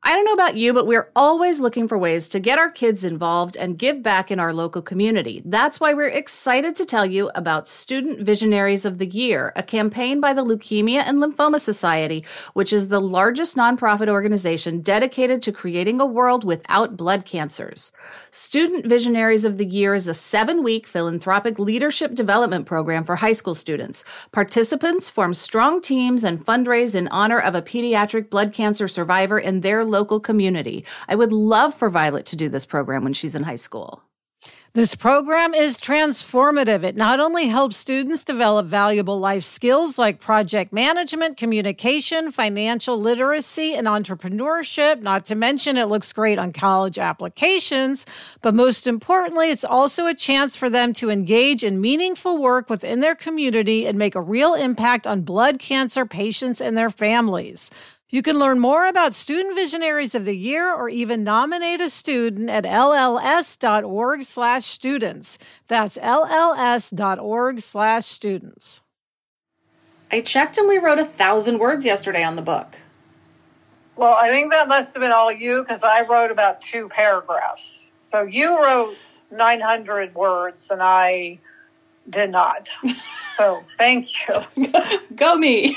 I don't know about you, but we're always looking for ways to get our kids involved and give back in our local community. That's why we're excited to tell you about Student Visionaries of the Year, a campaign by the Leukemia and Lymphoma Society, which is the largest nonprofit organization dedicated to creating a world without blood cancers. Student Visionaries of the Year is a 7-week philanthropic leadership development program for high school students. Participants form strong teams and fundraise in honor of a pediatric blood cancer survivor in their local community. I would love for Violet to do this program when she's in high school. This program is transformative. It not only helps students develop valuable life skills like project management, communication, financial literacy, and entrepreneurship, not to mention it looks great on college applications, but most importantly, it's also a chance for them to engage in meaningful work within their community and make a real impact on blood cancer patients and their families. You can learn more about Student Visionaries of the Year or even nominate a student at lls.org/students. That's lls.org/students. I checked and we wrote 1,000 words yesterday on the book. Well, I think that must have been all you because I wrote about 2 paragraphs. So you wrote 900 words and I did not. So thank you. Go me.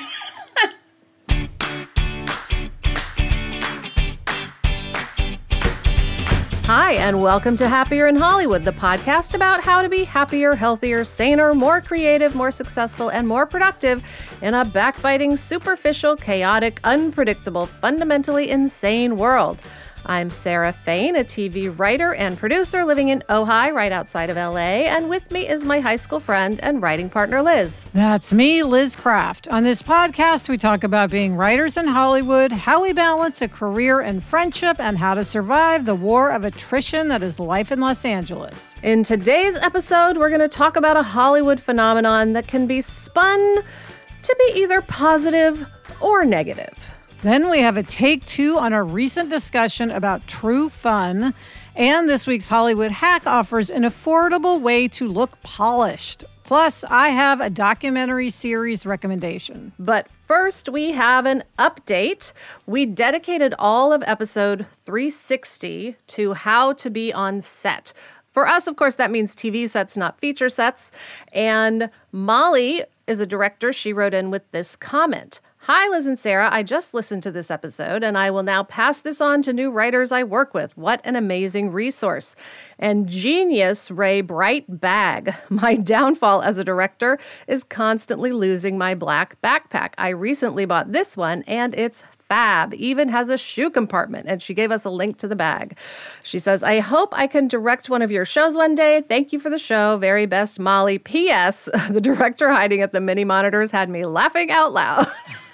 Hi, and welcome to Happier in Hollywood, the podcast about how to be happier, healthier, saner, more creative, more successful, and more productive in a backbiting, superficial, chaotic, unpredictable, fundamentally insane world. I'm Sarah Fain, a TV writer and producer living in Ojai, right outside of LA, and with me is my high school friend and writing partner, Liz. That's me, Liz Craft. On this podcast, we talk about being writers in Hollywood, how we balance a career and friendship, and how to survive the war of attrition that is life in Los Angeles. In today's episode, we're going to talk about a Hollywood phenomenon that can be spun to be either positive or negative. Then we have a take 2 on our recent discussion about true fun. And this week's Hollywood Hack offers an affordable way to look polished. Plus, I have a documentary series recommendation. But first, we have an update. We dedicated all of episode 360 to how to be on set. For us, of course, that means TV sets, not feature sets. And Molly is a director. She wrote in with this comment. Hi, Liz and Sarah. I just listened to this episode, and I will now pass this on to new writers I work with. What an amazing resource. And genius Ray Bright Bag. My downfall as a director is constantly losing my black backpack. I recently bought this one, and it's fab, even has a shoe compartment, and she gave us a link to the bag. She says, I hope I can direct one of your shows one day. Thank you for the show. Very best, Molly. P.S. The director hiding at the mini monitors had me laughing out loud.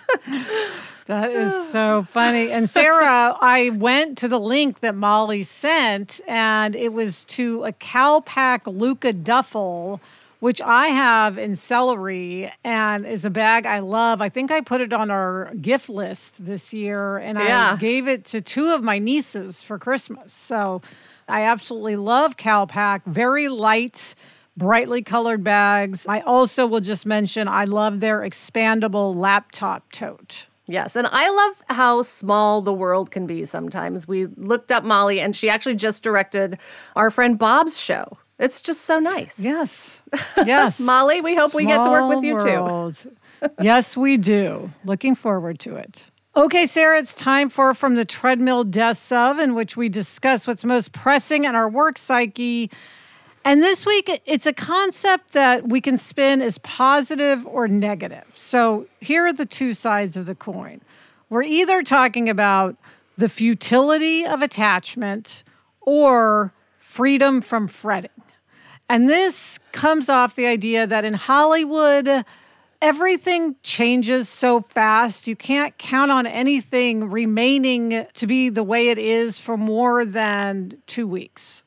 That is so funny. And Sarah, I went to the link that Molly sent, and it was to a Calpak Luca duffel, which I have in celery and is a bag I love. I think I put it on our gift list this year, and I gave it to 2 of my nieces for Christmas. So I absolutely love Calpak. Very light, brightly colored bags. I also will just mention I love their expandable laptop tote. Yes, and I love how small the world can be sometimes. We looked up Molly, and she actually just directed our friend Bob's show. It's just so nice. Yes. Yes. Molly, we hope we get to work with you too. Yes, we do. Looking forward to it. Okay, Sarah, it's time for From the Treadmill Deaths Of, in which we discuss what's most pressing in our work psyche. And this week, it's a concept that we can spin as positive or negative. So here are the 2 sides of the coin. We're either talking about the futility of attachment or freedom from fretting. And this comes off the idea that in Hollywood, everything changes so fast. You can't count on anything remaining to be the way it is for more than 2 weeks.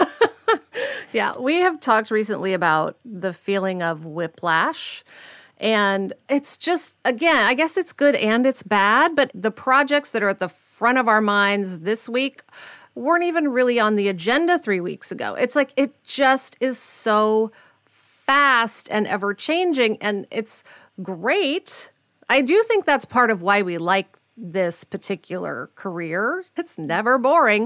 Yeah, we have talked recently about the feeling of whiplash. And it's just, again, I guess it's good and it's bad, but the projects that are at the front of our minds this week weren't even really on the agenda 3 weeks ago. It's like it just is so fast and ever-changing, and it's great. I do think that's part of why we like this particular career. It's never boring,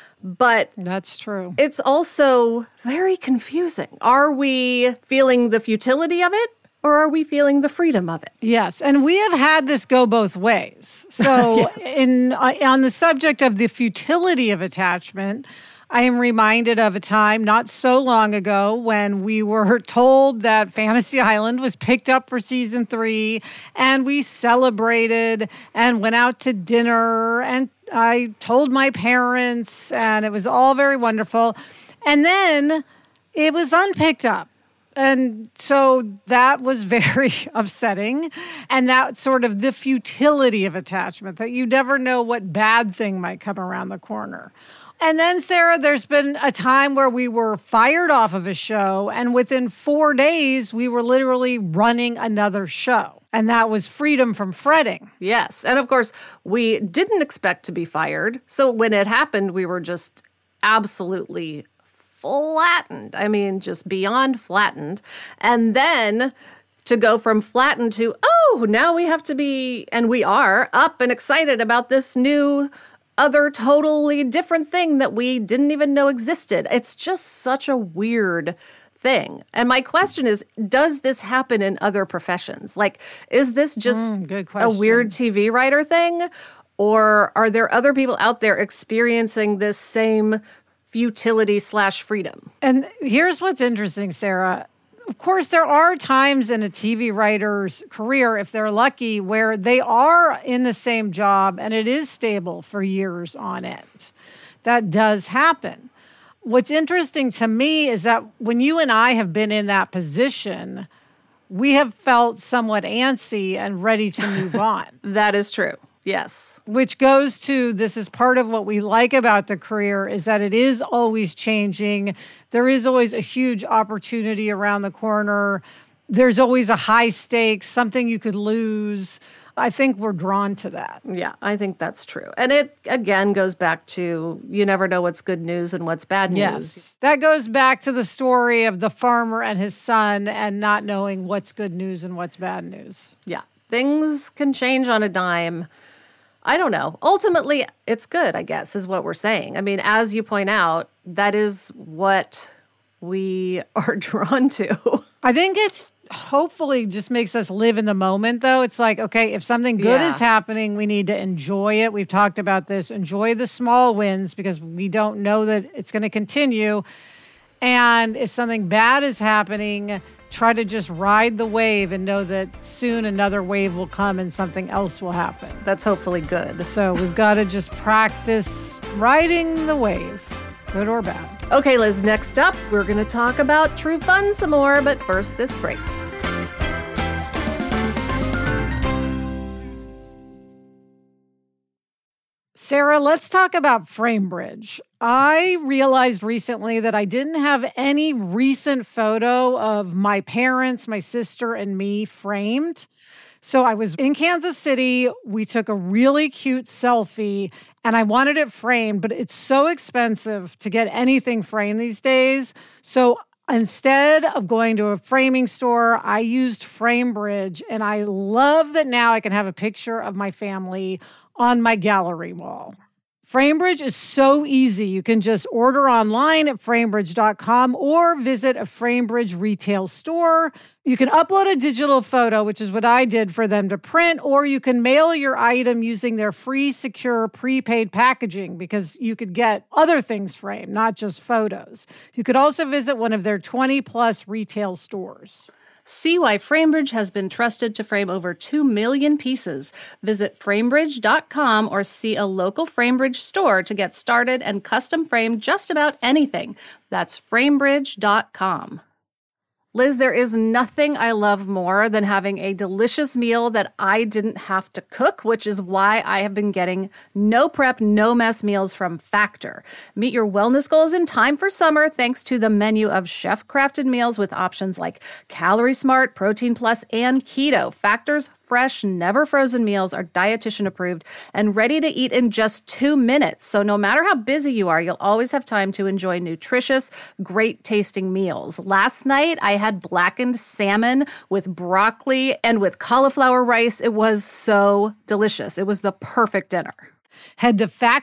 but that's true. It's also very confusing. Are we feeling the futility of it? Or are we feeling the freedom of it? Yes, and we have had this go both ways. So Yes. On the subject of the futility of attachment, I am reminded of a time not so long ago when we were told that Fantasy Island was picked up for season 3, and we celebrated and went out to dinner, and I told my parents, and it was all very wonderful. And then it was unpicked up. And so that was very upsetting. And that's sort of the futility of attachment, that you never know what bad thing might come around the corner. And then, Sarah, there's been a time where we were fired off of a show, and within 4 days, we were literally running another show. And that was freedom from fretting. Yes. And of course, we didn't expect to be fired. So when it happened, we were just absolutely flattened. I mean, just beyond flattened. And then to go from flattened to, oh, now we have to be, and we are, up and excited about this new other totally different thing that we didn't even know existed. It's just such a weird thing. And my question is, does this happen in other professions? Like, is this just a weird TV writer thing? Or are there other people out there experiencing this same futility/freedom? And here's what's interesting, Sarah. Of course, there are times in a TV writer's career, if they're lucky, where they are in the same job and it is stable for years on end. That does happen. What's interesting to me is that when you and I have been in that position, we have felt somewhat antsy and ready to move on. That is true. Yes. Which goes to, this is part of what we like about the career, is that it is always changing. There is always a huge opportunity around the corner. There's always a high stakes, something you could lose. I think we're drawn to that. Yeah, I think that's true. And it, again, goes back to you never know what's good news and what's bad news. Yes. That goes back to the story of the farmer and his son and not knowing what's good news and what's bad news. Yeah. Things can change on a dime. I don't know. Ultimately, it's good, I guess, is what we're saying. I mean, as you point out, that is what we are drawn to. I think it's hopefully just makes us live in the moment, though. It's like, okay, if something good is happening, we need to enjoy it. We've talked about this. Enjoy the small wins because we don't know that it's going to continue. And if something bad is happening, try to just ride the wave and know that soon another wave will come and something else will happen. That's hopefully good. So we've got to just practice riding the wave, good or bad. Okay, Liz, next up, we're going to talk about True Fun some more, but first, this break. Sarah, let's talk about FrameBridge. I realized recently that I didn't have any recent photo of my parents, my sister, and me framed. So I was in Kansas City. We took a really cute selfie, and I wanted it framed, but it's so expensive to get anything framed these days. So instead of going to a framing store, I used FrameBridge, and I love that now I can have a picture of my family on my gallery wall. FrameBridge is so easy. You can just order online at framebridge.com or visit a FrameBridge retail store. You can upload a digital photo, which is what I did, for them to print, or you can mail your item using their free, secure, prepaid packaging because you could get other things framed, not just photos. You could also visit one of their 20-plus retail stores. See why FrameBridge has been trusted to frame over 2 million pieces. Visit framebridge.com or see a local FrameBridge store to get started and custom frame just about anything. That's framebridge.com. Liz, there is nothing I love more than having a delicious meal that I didn't have to cook, which is why I have been getting no prep, no mess meals from Factor. Meet your wellness goals in time for summer thanks to the menu of chef-crafted meals with options like Calorie Smart, Protein Plus, and Keto. Factor's fresh, never frozen meals are dietitian approved and ready to eat in just 2 minutes. So no matter how busy you are, you'll always have time to enjoy nutritious, great tasting meals. Last night, I had blackened salmon with broccoli and with cauliflower rice. It was so delicious. It was the perfect dinner. Head to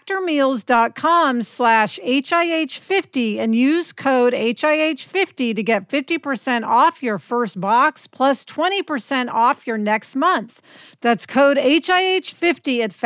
factormeals.com/HIH50 and use code HIH50 to get 50% off your first box plus 20% off your next month. That's code HIH50 at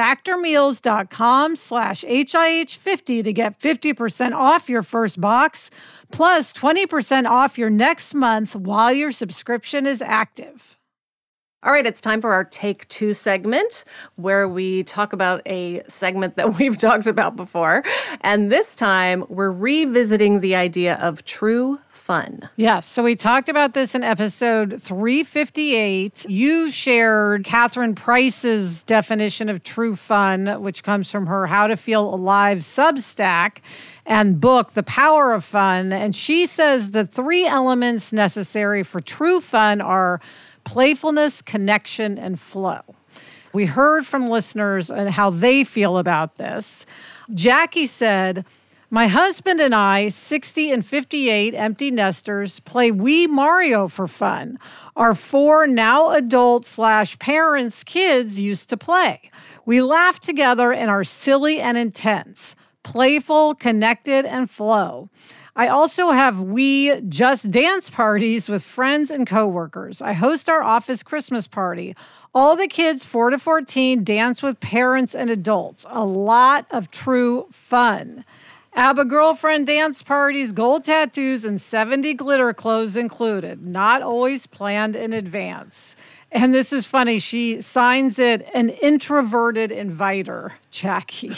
factormeals.com/HIH50 to get 50% off your first box plus 20% off your next month while your subscription is active. All right, it's time for our Take Two segment, where we talk about a segment that we've talked about before. And this time, we're revisiting the idea of true fun. Yes, so we talked about this in episode 358. You shared Catherine Price's definition of true fun, which comes from her How to Feel Alive Substack and book, The Power of Fun. And she says the three elements necessary for true fun are playfulness, connection, and flow. We heard from listeners and how they feel about this. Jackie said, my husband and I, 60 and 58 empty nesters, play Wii Mario for fun. Our four now adult/parents' kids used to play. We laugh together and are silly and intense, playful, connected, and flow. I also have Wii Just Dance parties with friends and coworkers. I host our office Christmas party. All the kids 4 to 14 dance with parents and adults. A lot of true fun. ABBA girlfriend dance parties, gold tattoos, and 70 glitter clothes included. Not always planned in advance. And this is funny. She signs it an introverted inviter, Jackie.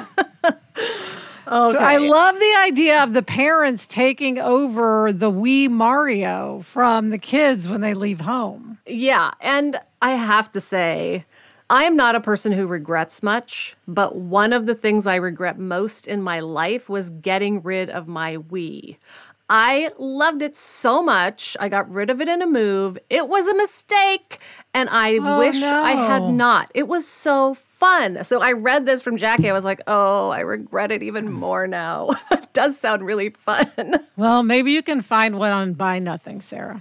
Okay. So I love the idea of the parents taking over the Wii Mario from the kids when they leave home. Yeah, and I have to say, I am not a person who regrets much, but one of the things I regret most in my life was getting rid of my Wii. I loved it so much. I got rid of it in a move. It was a mistake, and I wish I had not. It was so fun. So I read this from Jackie. I was like, oh, I regret it even more now. It does sound really fun. Well, maybe you can find one on Buy Nothing, Sarah.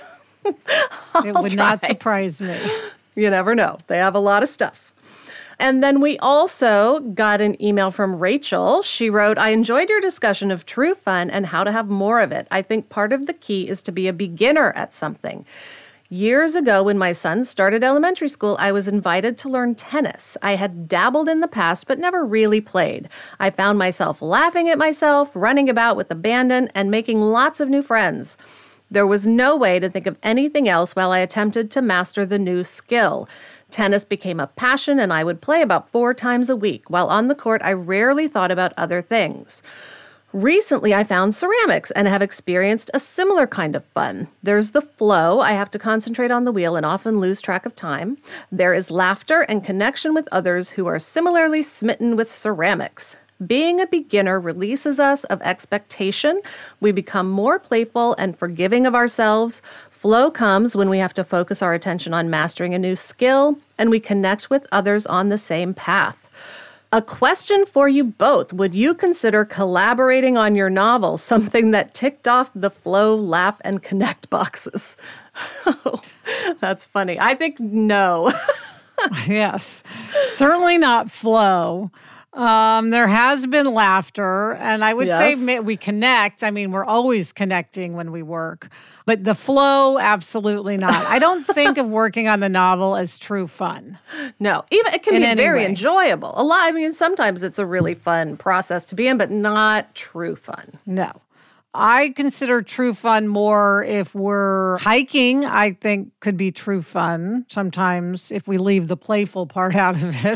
It would not surprise me. You never know. They have a lot of stuff. And then we also got an email from Rachel. She wrote, I enjoyed your discussion of true fun and how to have more of it. I think part of the key is to be a beginner at something. Years ago, when my son started elementary school, I was invited to learn tennis. I had dabbled in the past, but never really played. I found myself laughing at myself, running about with abandon, and making lots of new friends. There was no way to think of anything else while I attempted to master the new skill. Tennis became a passion, and I would play about 4 times a week. While on the court, I rarely thought about other things. Recently, I found ceramics and have experienced a similar kind of fun. There's the flow. I have to concentrate on the wheel and often lose track of time. There is laughter and connection with others who are similarly smitten with ceramics. Being a beginner releases us of expectation. We become more playful and forgiving of ourselves. Flow comes when we have to focus our attention on mastering a new skill, and we connect with others on the same path. A question for you both. Would you consider collaborating on your novel, something that ticked off the flow, laugh, and connect boxes? That's funny. I think no. Yes, certainly not flow. There has been laughter, and I would say we connect. I mean, we're always connecting when we work, but the flow, absolutely not. I don't think of working on the novel as true fun. No, even it can be very enjoyable. I mean, sometimes it's a really fun process to be in, but not true fun. No. I consider true fun more if we're hiking, I think could be true fun sometimes if we leave the playful part out of it.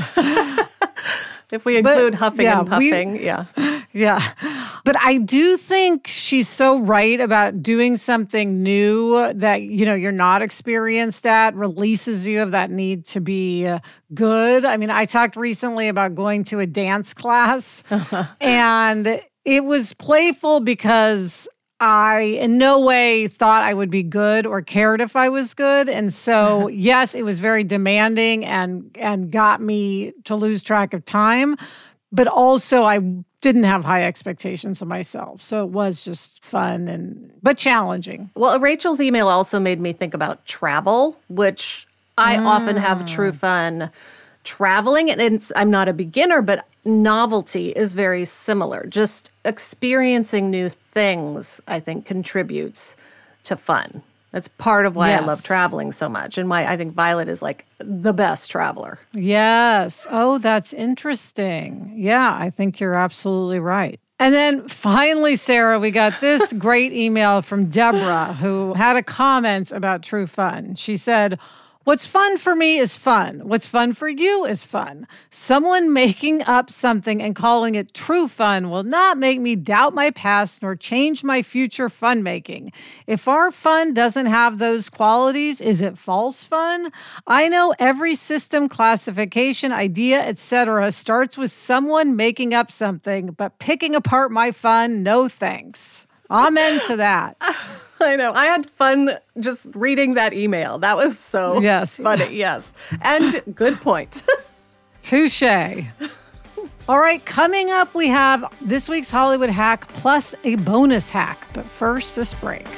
If we include huffing and puffing, Yeah. But I do think she's so right about doing something new that, you're not experienced at, releases you of that need to be good. I mean, I talked recently about going to a dance class, and it was playful because I in no way thought I would be good or cared if I was good. And so, yes, it was very demanding and got me to lose track of time. but also I didn't have high expectations of myself. So it was just fun but challenging. Well, Rachel's email also made me think about travel, which I often have true fun traveling. And I'm not a beginner, but novelty is very similar. Just experiencing new things, I think, contributes to fun. That's part of why I love traveling so much and why I think Violet is like the best traveler. Yes. Oh, that's interesting. Yeah, I think you're absolutely right. And then finally, Sarah, we got this great email from Deborah, who had a comment about true fun. She said, "What's fun for me is fun. What's fun for you is fun. Someone making up something and calling it true fun will not make me doubt my past nor change my future fun making. If our fun doesn't have those qualities, is it false fun? I know every system, classification, idea, etc. starts with someone making up something, but picking apart my fun, no thanks." Amen to that. I know. I had fun just reading that email. That was so funny. Yes. And good point. Touche. All right, coming up, we have this week's Hollywood hack plus a bonus hack. But first, this break.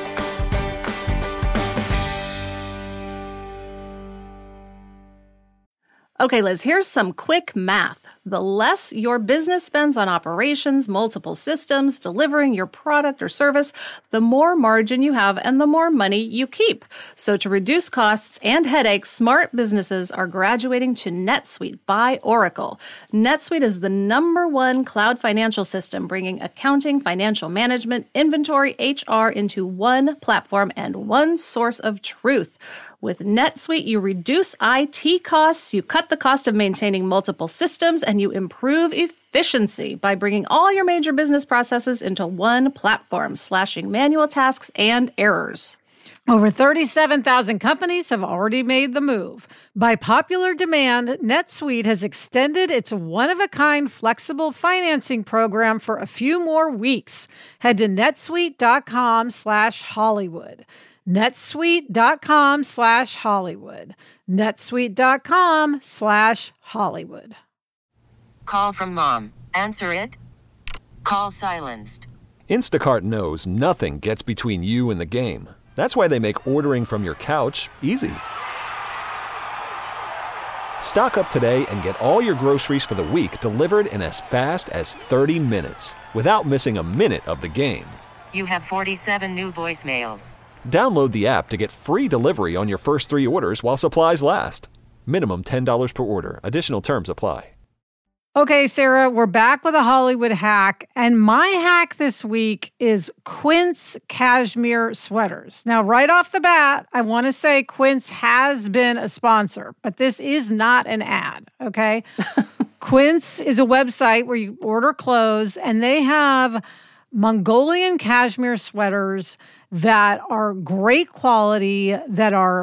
Okay, Liz, here's some quick math. The less your business spends on operations, multiple systems, delivering your product or service, the more margin you have and the more money you keep. So to reduce costs and headaches, smart businesses are graduating to NetSuite by Oracle. NetSuite is the #1 cloud financial system, bringing accounting, financial management, inventory, HR into one platform and one source of truth. With NetSuite, you reduce IT costs, you cut the cost of maintaining multiple systems, and you improve efficiency by bringing all your major business processes into one platform, slashing manual tasks and errors. Over 37,000 companies have already made the move. By popular demand, NetSuite has extended its one-of-a-kind flexible financing program for a few more weeks. Head to netsuite.com/Hollywood. netsuite.com/Hollywood. netsuite.com/Hollywood. Call from mom. Answer it. Call silenced. Instacart knows nothing gets between you and the game. That's why they make ordering from your couch easy. Stock up today and get all your groceries for the week delivered in as fast as 30 minutes without missing a minute of the game. You have 47 new voicemails. Download the app to get free delivery on your first 3 orders while supplies last. Minimum $10 per order. Additional terms apply. Okay, Sarah, we're back with a Hollywood hack. And my hack this week is Quince cashmere sweaters. Now, right off the bat, I want to say Quince has been a sponsor, but this is not an ad, okay? Quince is a website where you order clothes, and they have Mongolian cashmere sweaters that are great quality, that are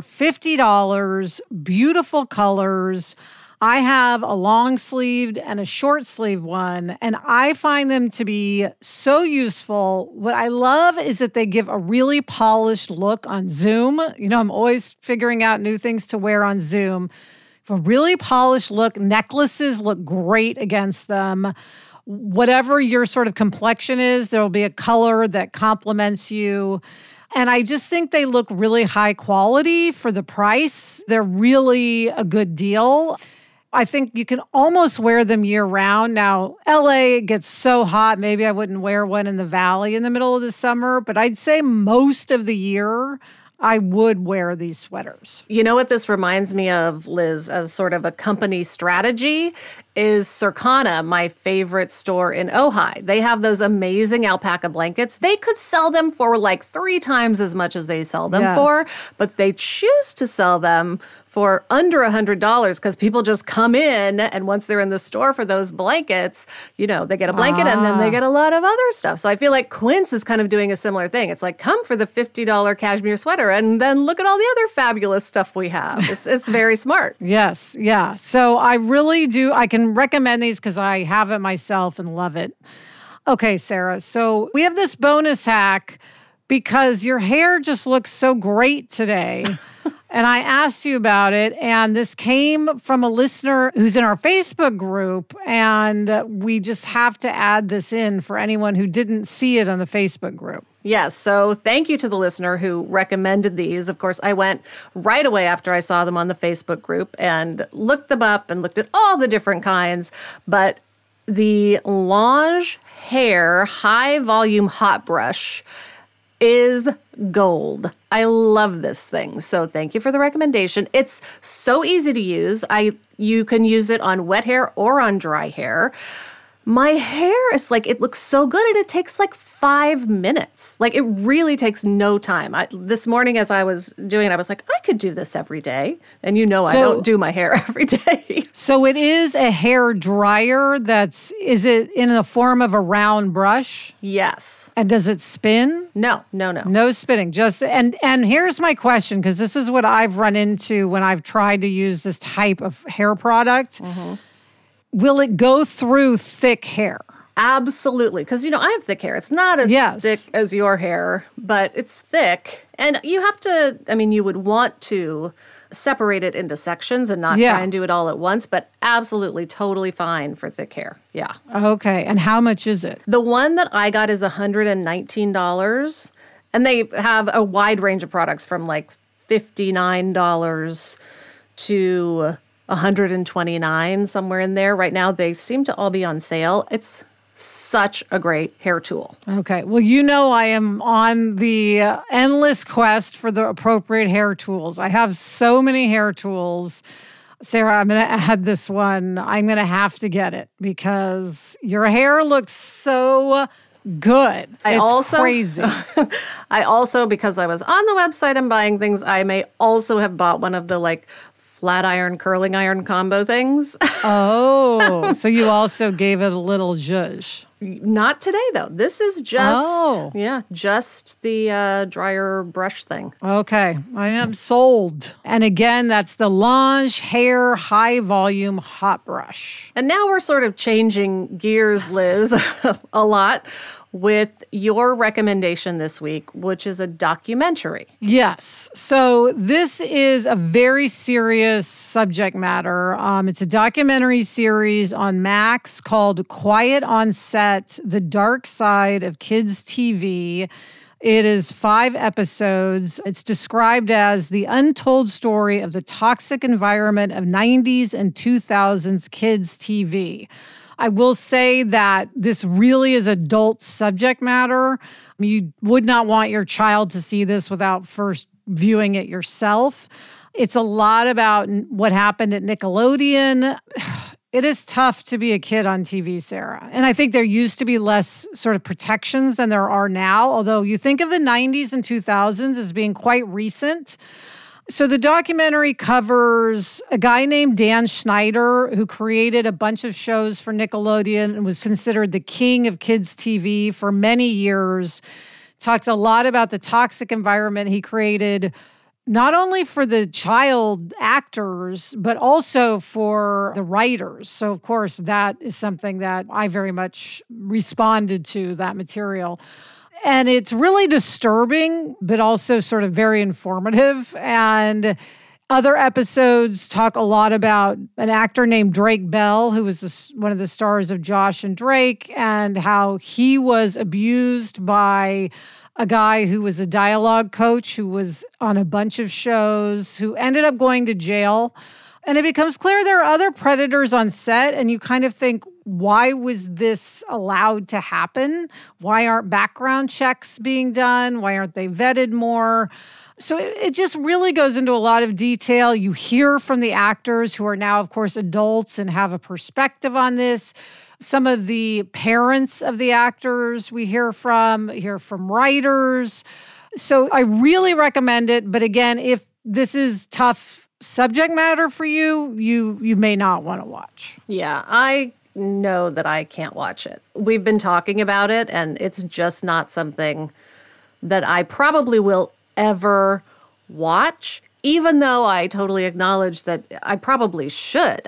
$50, beautiful colors. I have a long-sleeved and a short-sleeved one, and I find them to be so useful. What I love is that they give a really polished look on Zoom. You know, I'm always figuring out new things to wear on Zoom. A really polished look. Necklaces look great against them. Whatever your sort of complexion is, there will be a color that complements you. And I just think they look really high quality for the price. They're really a good deal. I think you can almost wear them year round. Now, LA gets so hot, maybe I wouldn't wear one in the valley in the middle of the summer, but I'd say most of the year I would wear these sweaters. You know what this reminds me of, Liz, as sort of a company strategy is Circana, my favorite store in Ojai. They have those amazing alpaca blankets. They could sell them for like 3 times as much as they sell them for, but they choose to sell them for under $100 because people just come in, and once they're in the store for those blankets, you know, they get a blanket and then they get a lot of other stuff. So I feel like Quince is kind of doing a similar thing. It's like, come for the $50 cashmere sweater and then look at all the other fabulous stuff we have. It's very smart. Yes, yeah. So I really do, I can recommend these because I have it myself and love it. Okay, Sarah, so we have this bonus hack because your hair just looks so great today. And I asked you about it, and this came from a listener who's in our Facebook group, and we just have to add this in for anyone who didn't see it on the Facebook group. Yes, so thank you to the listener who recommended these. Of course, I went right away after I saw them on the Facebook group and looked them up and looked at all the different kinds, but the Lange Hair High Volume Hot Brush is gold. I love this thing. So thank you for the recommendation. It's so easy to use. You can use it on wet hair or on dry hair. My hair is like, it looks so good and it takes like 5 minutes. Like it really takes no time. This morning as I was doing it, I was like, I could do this every day. And I don't do my hair every day. So it is a hair dryer is it in the form of a round brush? Yes. And does it spin? No. No spinning. And here's my question, because this is what I've run into when I've tried to use this type of hair product. Mm-hmm. Will it go through thick hair? Absolutely. Because, I have thick hair. It's not as thick as your hair, but it's thick. And you have to, you would want to separate it into sections and not try and do it all at once, but absolutely totally fine for thick hair. Yeah. Okay. And how much is it? The one that I got is $119. And they have a wide range of products from like $59 to $129, somewhere in there. Right now, they seem to all be on sale. It's such a great hair tool. Okay. Well, I am on the endless quest for the appropriate hair tools. I have so many hair tools. Sarah, I'm going to add this one. I'm going to have to get it because your hair looks so good. It's crazy. I also, because I was on the website and buying things, I may also have bought one of the flat iron, curling iron combo things. Oh, so you also gave it a little zhuzh. Not today, though. This is just the dryer brush thing. Okay, I am sold. And again, that's the Lange Hair High Volume Hot Brush. And now we're sort of changing gears, Liz, a lot with your recommendation this week, which is a documentary. Yes. So this is a very serious subject matter. It's a documentary series on Max called Quiet on Set, The Dark Side of Kids TV. It is 5 episodes. It's described as the untold story of the toxic environment of 90s and 2000s kids TV. I will say that this really is adult subject matter. You would not want your child to see this without first viewing it yourself. It's a lot about what happened at Nickelodeon. It is tough to be a kid on TV, Sarah. And I think there used to be less sort of protections than there are now, although you think of the 90s and 2000s as being quite recent. So the documentary covers a guy named Dan Schneider who created a bunch of shows for Nickelodeon and was considered the king of kids TV for many years. Talks a lot about the toxic environment he created, not only for the child actors, but also for the writers. So, of course, that is something that I very much responded to, that material. And it's really disturbing, but also sort of very informative. And other episodes talk a lot about an actor named Drake Bell, who was one of the stars of Josh and Drake, and how he was abused by a guy who was a dialogue coach who was on a bunch of shows, who ended up going to jail. And it becomes clear there are other predators on set, and you kind of think, why was this allowed to happen? Why aren't background checks being done? Why aren't they vetted more? So it just really goes into a lot of detail. You hear from the actors who are now, of course, adults and have a perspective on this. Some of the parents of the actors we hear from writers. So I really recommend it. But again, if this is tough subject matter for you, you may not want to watch. Yeah, I know that I can't watch it. We've been talking about it, and it's just not something that I probably will ever watch, even though I totally acknowledge that I probably should.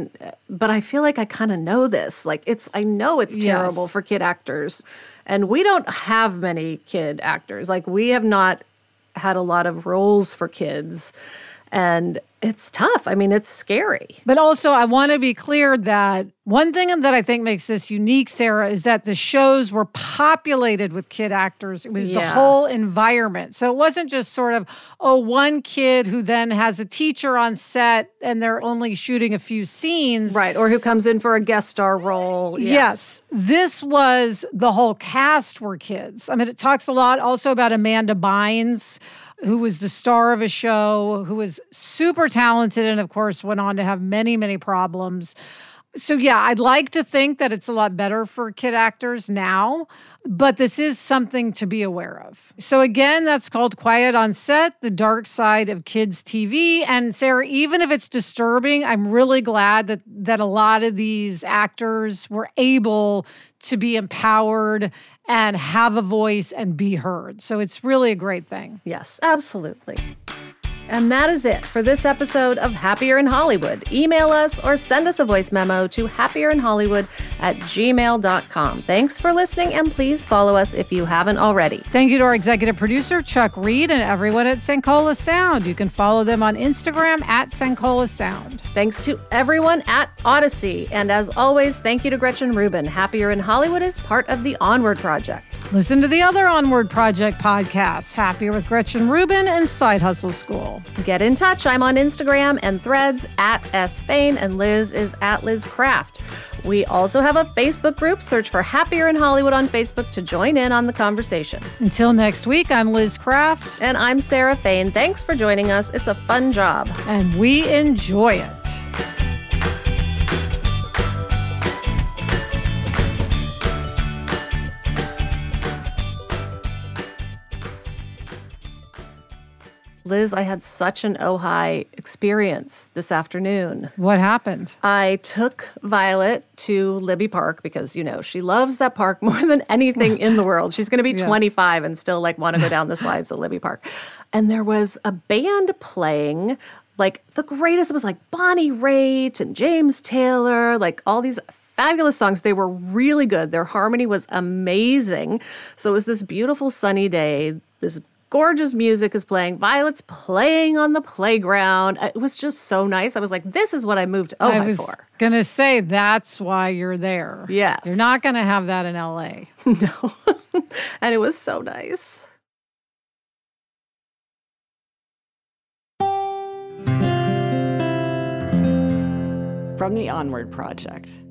But I feel like I kind of know this. I know it's terrible for kid actors, and we don't have many kid actors. We have not had a lot of roles for kids. And it's tough. I mean, it's scary. But also, I want to be clear that one thing that I think makes this unique, Sarah, is that the shows were populated with kid actors. It was the whole environment. So it wasn't just sort of, one kid who then has a teacher on set and they're only shooting a few scenes. Right, or who comes in for a guest star role. Yeah. Yes. This was the whole cast were kids. I mean, it talks a lot also about Amanda Bynes, who was the star of a show, who was super talented and, of course, went on to have many, many problems. So, yeah, I'd like to think that it's a lot better for kid actors now, but this is something to be aware of. So, again, that's called Quiet on Set, The Dark Side of Kids TV. And, Sarah, even if it's disturbing, I'm really glad that a lot of these actors were able to be empowered and have a voice and be heard. So it's really a great thing. Yes, absolutely. And that is it for this episode of Happier in Hollywood. Email us or send us a voice memo to happierInhollywood@gmail.com. Thanks for listening, and please follow us if you haven't already. Thank you to our executive producer, Chuck Reed, and everyone at Sankola Sound. You can follow them on Instagram @Sankola Sound. Thanks to everyone at Odyssey. And as always, thank you to Gretchen Rubin. Happier in Hollywood is part of the Onward Project. Listen to the other Onward Project podcasts, Happier with Gretchen Rubin and Side Hustle School. Get in touch. I'm on Instagram and Threads @SFain, and Liz is @LizCraft. We also have a Facebook group. Search for Happier in Hollywood on Facebook to join in on the conversation. Until next week, I'm Liz Craft. And I'm Sarah Fain. Thanks for joining us. It's a fun job. And we enjoy it. Liz, I had such an Ojai experience this afternoon. What happened? I took Violet to Libby Park because, she loves that park more than anything in the world. She's going to be 25 and still want to go down the slides at Libby Park. And there was a band playing, the greatest. It was Bonnie Raitt and James Taylor, all these fabulous songs. They were really good. Their harmony was amazing. So it was this beautiful sunny day. This gorgeous music is playing. Violet's playing on the playground. It was just so nice. I was like, this is what I moved to Ojai for. I was going to say, that's why you're there. Yes. You're not going to have that in LA. No. And it was so nice. From the Onward Project.